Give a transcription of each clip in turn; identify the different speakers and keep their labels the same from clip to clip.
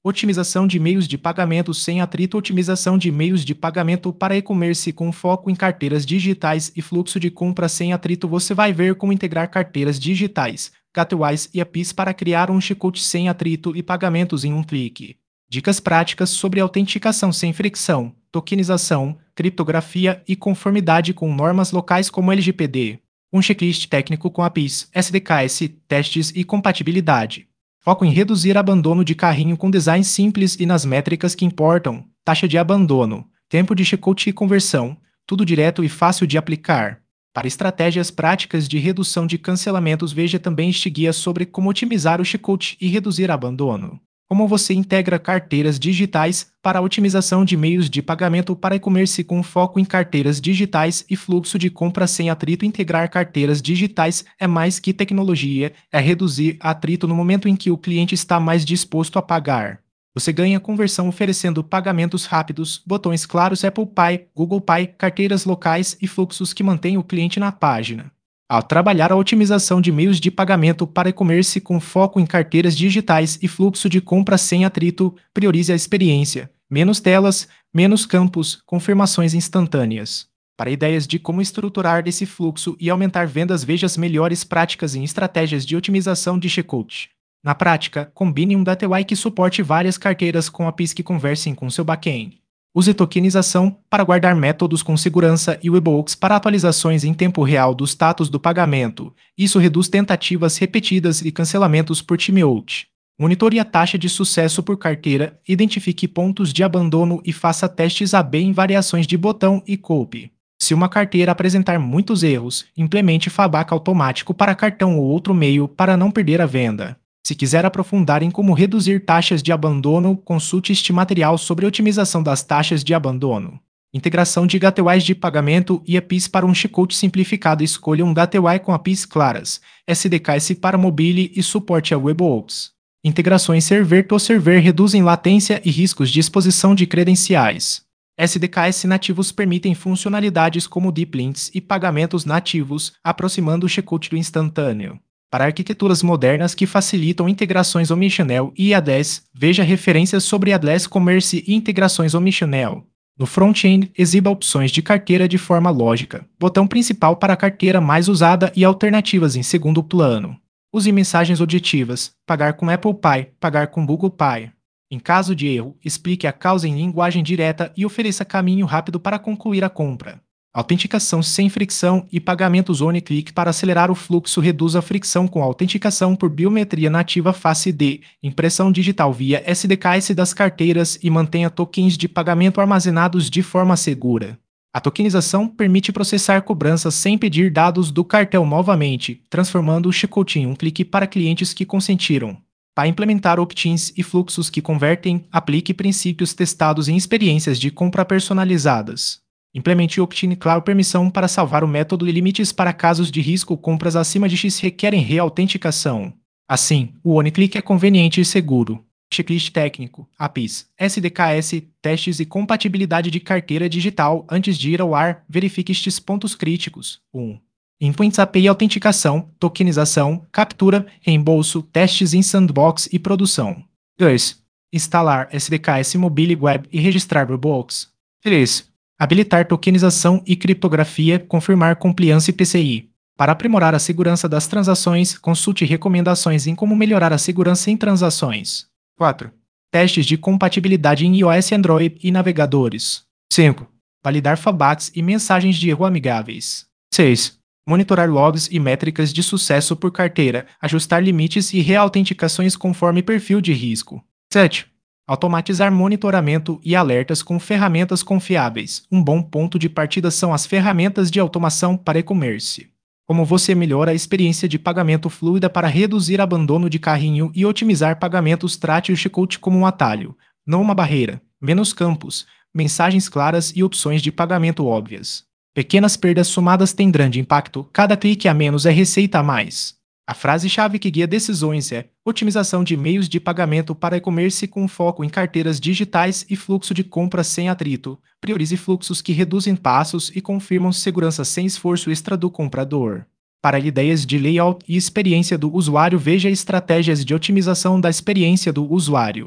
Speaker 1: Otimização de meios de pagamento sem atrito. Otimização de meios de pagamento para e-commerce com foco em carteiras digitais e fluxo de compra sem atrito. Você vai ver como integrar carteiras digitais, gateways e APIs para criar um checkout sem atrito e pagamentos em um clique. Dicas práticas sobre autenticação sem fricção, tokenização, criptografia e conformidade com normas locais como LGPD. Um checklist técnico com APIs, SDKs, testes e compatibilidade. Foco em reduzir abandono de carrinho com design simples e nas métricas que importam. Taxa de abandono, tempo de checkout e conversão, tudo direto e fácil de aplicar. Para estratégias práticas de redução de cancelamentos, veja também este guia sobre como otimizar o checkout e reduzir abandono. Como você integra carteiras digitais para a otimização de meios de pagamento para e-commerce com foco em carteiras digitais e fluxo de compra sem atrito. Integrar carteiras digitais é mais que tecnologia, é reduzir atrito no momento em que o cliente está mais disposto a pagar. Você ganha conversão oferecendo pagamentos rápidos, botões claros Apple Pay, Google Pay, carteiras locais e fluxos que mantêm o cliente na página. Ao trabalhar a otimização de meios de pagamento para e-commerce com foco em carteiras digitais e fluxo de compra sem atrito, priorize a experiência. Menos telas, menos campos, confirmações instantâneas. Para ideias de como estruturar esse fluxo e aumentar vendas, veja as melhores práticas em estratégias de otimização de checkout. Na prática, combine um gateway que suporte várias carteiras com APIs que conversem com seu back-end. Use tokenização para guardar métodos com segurança e webhooks para atualizações em tempo real do status do pagamento. Isso reduz tentativas repetidas e cancelamentos por timeout. Monitore a taxa de sucesso por carteira, identifique pontos de abandono e faça testes A/B em variações de botão e copy. Se uma carteira apresentar muitos erros, implemente fallback automático para cartão ou outro meio para não perder a venda. Se quiser aprofundar em como reduzir taxas de abandono, consulte este material sobre otimização das taxas de abandono. Integração de gateways de pagamento e APIs para um checkout simplificado. Escolha um gateway com APIs claras, SDKs para mobile e suporte a webhooks. Integrações server-to-server reduzem latência e riscos de exposição de credenciais. SDKs nativos permitem funcionalidades como deep links e pagamentos nativos, aproximando o checkout do instantâneo. Para arquiteturas modernas que facilitam integrações omnichannel e IaaS, veja referências sobre Adless Commerce e integrações omnichannel. No front-end, exiba opções de carteira de forma lógica, botão principal para a carteira mais usada e alternativas em segundo plano. Use mensagens objetivas, pagar com Apple Pay, pagar com Google Pay. Em caso de erro, explique a causa em linguagem direta e ofereça caminho rápido para concluir a compra. Autenticação sem fricção e pagamentos one-click para acelerar o fluxo. Reduz a fricção com autenticação por biometria nativa Face ID, impressão digital via SDKs das carteiras e mantenha tokens de pagamento armazenados de forma segura. A tokenização permite processar cobranças sem pedir dados do cartão novamente, transformando o checkout em um clique para clientes que consentiram. Para implementar opt-ins e fluxos que convertem, aplique princípios testados em experiências de compra personalizadas. Implemente o opt-in claro permissão para salvar o método e limites para casos de risco. Compras acima de X requerem reautenticação. Assim, o one-click é conveniente e seguro. Checklist técnico, APIs, SDKs, testes e compatibilidade de carteira digital. Antes de ir ao ar, verifique estes pontos críticos. 1. Endpoints API autenticação, tokenização, captura, reembolso, testes em sandbox e produção. 2. Instalar SDKs mobile web e registrar webhooks. 3. Habilitar tokenização e criptografia, confirmar compliance PCI. Para aprimorar a segurança das transações, consulte recomendações em como melhorar a segurança em transações. 4. Testes de compatibilidade em iOS, Android e navegadores. 5. Validar fallbacks e mensagens de erro amigáveis. 6. Monitorar logs e métricas de sucesso por carteira, ajustar limites e reautenticações conforme perfil de risco. 7. Automatizar monitoramento e alertas com ferramentas confiáveis. Um bom ponto de partida são as ferramentas de automação para e-commerce. Como você melhora a experiência de pagamento fluida para reduzir abandono de carrinho e otimizar pagamentos. Trate o checkout como um atalho, não uma barreira. Menos campos, mensagens claras e opções de pagamento óbvias. Pequenas perdas somadas têm grande impacto. Cada clique a menos é receita a mais. A frase-chave que guia decisões é otimização de meios de pagamento para e-commerce com foco em carteiras digitais e fluxo de compra sem atrito. Priorize fluxos que reduzem passos e confirmam segurança sem esforço extra do comprador. Para ideias de layout e experiência do usuário, veja estratégias de otimização da experiência do usuário.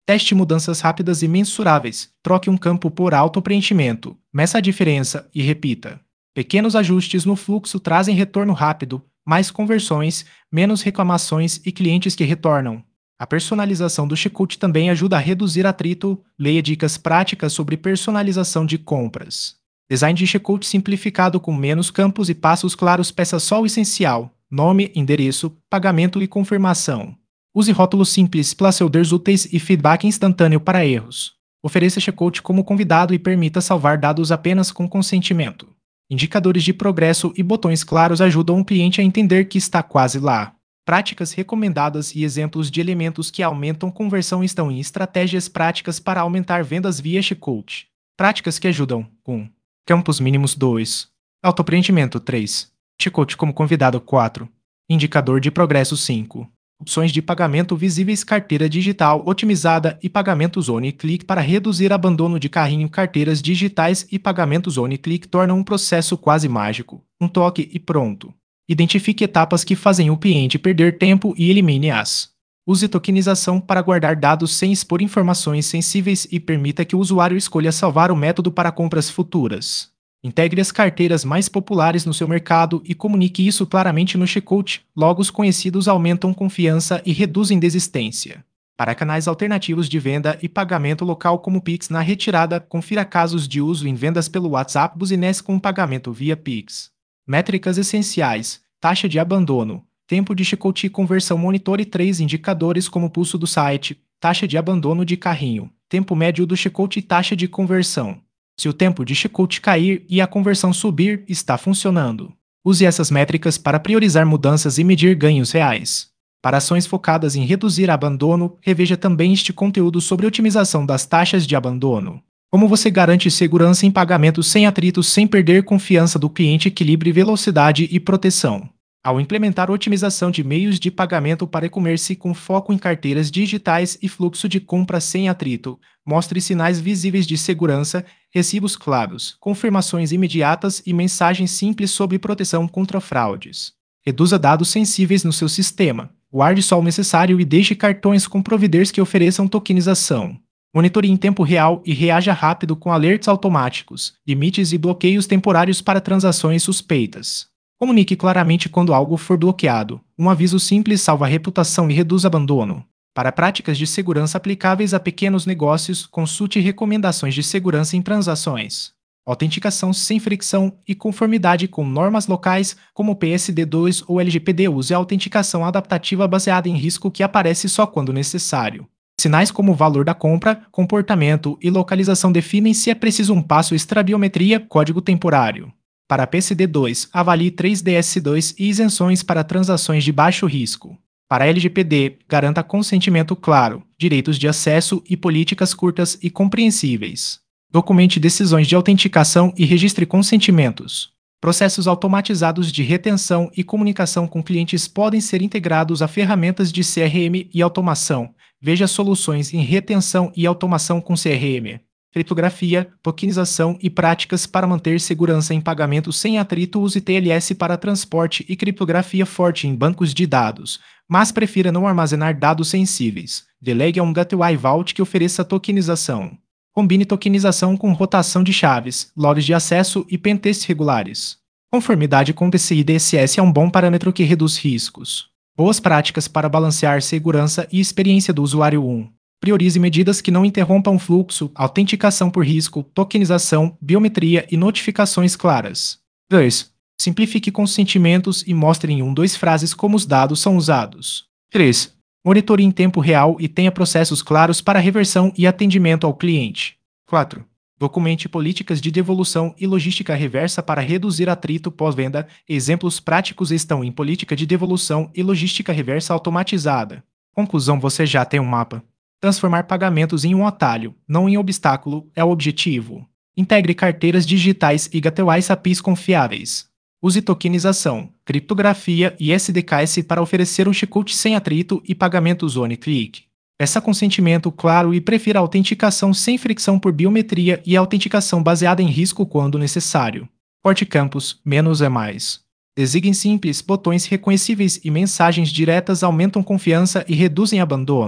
Speaker 1: Teste mudanças rápidas e mensuráveis. Troque um campo por auto-preenchimento. Meça a diferença e repita. Pequenos ajustes no fluxo trazem retorno rápido, mais conversões, menos reclamações e clientes que retornam. A personalização do checkout também ajuda a reduzir atrito. Leia dicas práticas sobre personalização de compras. Design de checkout simplificado com menos campos e passos claros. Peça só o essencial: nome, endereço, pagamento e confirmação. Use rótulos simples, placeholders úteis e feedback instantâneo para erros. Ofereça checkout como convidado e permita salvar dados apenas com consentimento. Indicadores de progresso e botões claros ajudam o cliente a entender que está quase lá. Práticas recomendadas e exemplos de elementos que aumentam conversão estão em estratégias práticas para aumentar vendas via checkout. Práticas que ajudam: 1. Campos mínimos 2. Autopreenchimento 3. Checkout como convidado 4. Indicador de progresso 5. Opções de pagamento visíveis: carteira digital otimizada e pagamentos one-click para reduzir abandono de carrinho. Carteiras digitais e pagamentos one-click tornam um processo quase mágico. Um toque e pronto. Identifique etapas que fazem o cliente perder tempo e elimine-as. Use tokenização para guardar dados sem expor informações sensíveis e permita que o usuário escolha salvar o método para compras futuras. Integre as carteiras mais populares no seu mercado e comunique isso claramente no checkout. Logos conhecidos aumentam confiança e reduzem desistência. Para canais alternativos de venda e pagamento local como Pix na retirada, confira casos de uso em vendas pelo WhatsApp. Business com pagamento via Pix. Métricas essenciais: taxa de abandono, tempo de checkout e conversão. Monitore 3 indicadores como pulso do site, taxa de abandono de carrinho, tempo médio do checkout e taxa de conversão. Se o tempo de checkout cair e a conversão subir, está funcionando. Use essas métricas para priorizar mudanças e medir ganhos reais. Para ações focadas em reduzir abandono, reveja também este conteúdo sobre otimização das taxas de abandono. Como você garante segurança em pagamentos sem atritos sem perder confiança do cliente? Equilibre velocidade e proteção. Ao implementar otimização de meios de pagamento para e-commerce com foco em carteiras digitais e fluxo de compra sem atrito, mostre sinais visíveis de segurança, recibos claros, confirmações imediatas e mensagens simples sobre proteção contra fraudes. Reduza dados sensíveis no seu sistema. Guarde só o necessário e deixe cartões com providers que ofereçam tokenização. Monitore em tempo real e reaja rápido com alertas automáticos, limites e bloqueios temporários para transações suspeitas. Comunique claramente quando algo for bloqueado. Um aviso simples salva a reputação e reduz abandono. Para práticas de segurança aplicáveis a pequenos negócios, consulte recomendações de segurança em transações. Autenticação sem fricção e conformidade com normas locais, como PSD2 ou LGPD. Use a autenticação adaptativa baseada em risco que aparece só quando necessário. Sinais como o valor da compra, comportamento e localização definem se é preciso um passo extra. Biometria, código temporário. Para PSD2, avalie 3DS2 e isenções para transações de baixo risco. Para LGPD, garanta consentimento claro, direitos de acesso e políticas curtas e compreensíveis. Documente decisões de autenticação e registre consentimentos. Processos automatizados de retenção e comunicação com clientes podem ser integrados a ferramentas de CRM e automação. Veja soluções em retenção e automação com CRM. Criptografia, tokenização e práticas para manter segurança em pagamentos sem atrito. Use TLS para transporte e criptografia forte em bancos de dados, mas prefira não armazenar dados sensíveis. Delegue a um Gateway Vault que ofereça tokenização. Combine tokenização com rotação de chaves, logs de acesso e pentests regulares. Conformidade com PCI DSS é um bom parâmetro que reduz riscos. Boas práticas para balancear segurança e experiência do usuário. 1. Priorize medidas que não interrompam o fluxo, autenticação por risco, tokenização, biometria e notificações claras. 2. Simplifique consentimentos e mostre em 2 frases como os dados são usados. 3. Monitore em tempo real e tenha processos claros para reversão e atendimento ao cliente. 4. Documente políticas de devolução e logística reversa para reduzir atrito pós-venda. Exemplos práticos estão em política de devolução e logística reversa automatizada. Conclusão: você já tem um mapa. Transformar pagamentos em um atalho, não em obstáculo, é o objetivo. Integre carteiras digitais e gateways APIs confiáveis. Use tokenização, criptografia e SDKs para oferecer um checkout sem atrito e pagamentos one-click. Peça consentimento claro e prefira autenticação sem fricção por biometria e autenticação baseada em risco quando necessário. Corte campos, menos é mais. Design simples, botões reconhecíveis e mensagens diretas aumentam confiança e reduzem abandono.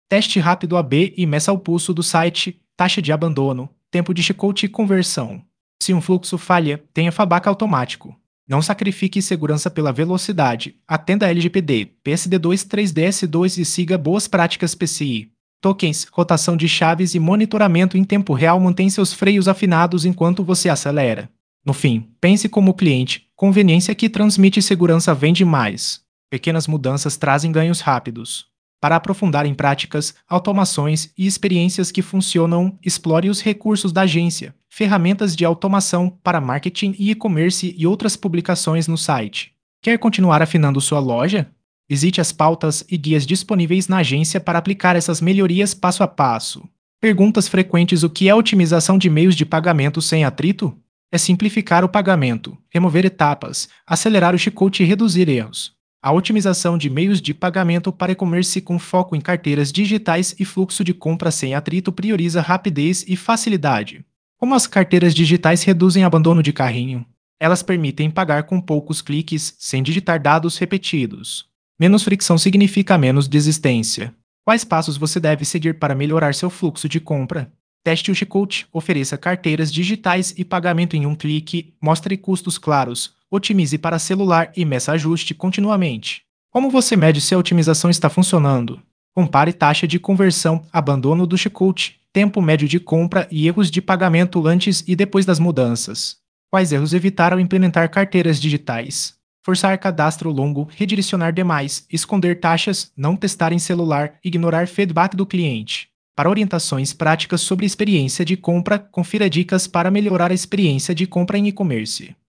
Speaker 1: Teste rápido AB e meça o pulso do site, taxa de abandono, tempo de checkout e conversão. Se um fluxo falha, tenha fallback automático. Não sacrifique segurança pela velocidade. Atenda a LGPD, PSD2, 3DS2 e siga boas práticas PCI. Tokens, rotação de chaves e monitoramento em tempo real mantém seus freios afinados enquanto você acelera. No fim, pense como cliente, conveniência que transmite segurança vende mais. Pequenas mudanças trazem ganhos rápidos. Para aprofundar em práticas, automações e experiências que funcionam, explore os recursos da agência, ferramentas de automação para marketing e e-commerce e outras publicações no site. Quer continuar afinando sua loja? Visite as pautas e guias disponíveis na agência para aplicar essas melhorias passo a passo. Perguntas frequentes: o que é otimização de meios de pagamento sem atrito? É simplificar o pagamento, remover etapas, acelerar o checkout e reduzir erros. A otimização de meios de pagamento para e-commerce com foco em carteiras digitais e fluxo de compra sem atrito prioriza rapidez e facilidade. Como as carteiras digitais reduzem abandono de carrinho? Elas permitem pagar com poucos cliques, sem digitar dados repetidos. Menos fricção significa menos desistência. Quais passos você deve seguir para melhorar seu fluxo de compra? Teste o checkout, ofereça carteiras digitais e pagamento em um clique, mostre custos claros, otimize para celular e meça ajuste continuamente. Como você mede se a otimização está funcionando? Compare taxa de conversão, abandono do checkout, tempo médio de compra e erros de pagamento antes e depois das mudanças. Quais erros evitar ao implementar carteiras digitais? Forçar cadastro longo, redirecionar demais, esconder taxas, não testar em celular, ignorar feedback do cliente. Para orientações práticas sobre experiência de compra, confira dicas para melhorar a experiência de compra em e-commerce.